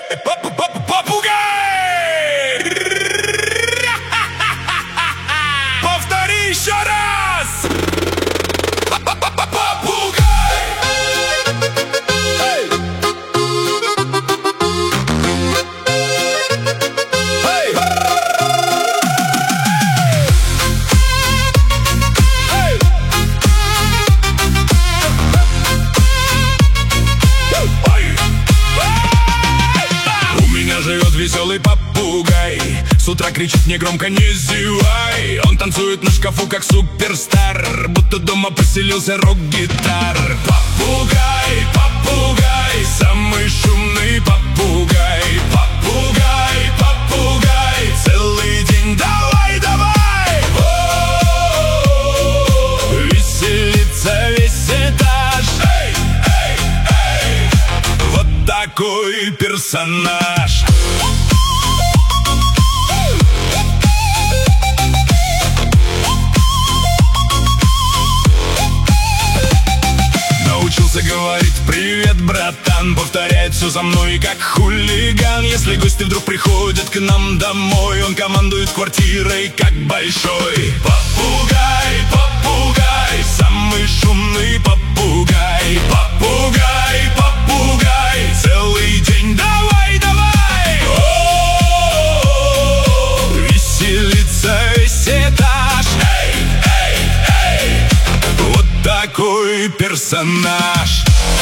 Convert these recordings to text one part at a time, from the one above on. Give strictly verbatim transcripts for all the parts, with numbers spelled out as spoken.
Попугай! Повтори еще раз! Попугай! Эй! Эй! Эй! У меня живет веселый попугай. С утра кричит мне громко: не зевай. Он танцует на шкафу как суперстар, будто дома поселился рок-гитар. Попугай, попугай, самый шумный попугай. Попугай, попугай, целый день давай, давай. О-о-о-о, веселится весь этаж. Эй, эй, эй, вот такой персонаж. Научился говорить: привет, братан. Повторяет все за мной, как хулиган. Если гости вдруг приходят к нам домой, он командует квартирой, как большой. Попугай, попугай, самый шумный попугай. Попугай, попугай, целый день давай, давай. О-о-о-о, веселится весь этаж. Эй, эй, эй, вот такой персонаж.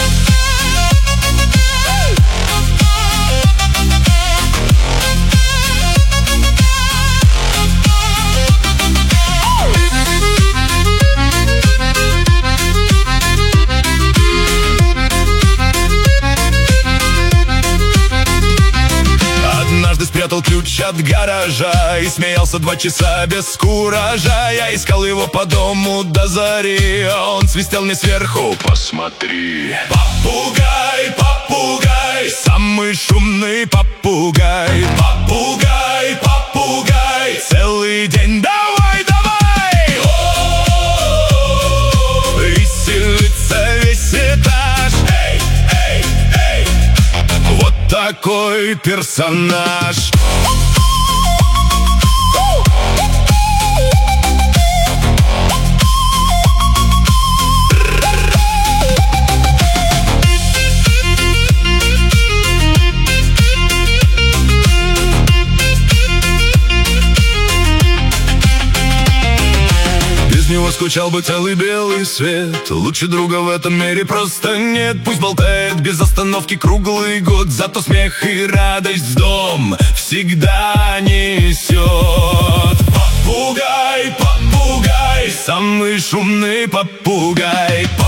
Однажды спрятал ключ от гаража и смеялся два часа без куража. Я искал его по дому до зари, а он свистел мне сверху: посмотри. Попугай, попугай, самый шумный попугай. Попугай, попугай, целый день давай, давай. О-о-о-о, веселится весь этаж. Эй, эй, эй, вот такой персонаж. Без него скучал бы целый белый свет. Лучше друга в этом мире просто нет. Пусть болтает без остановки круглый год, зато смех и радость в дом всегда несет. Попугай, попугай, самый шумный попугай.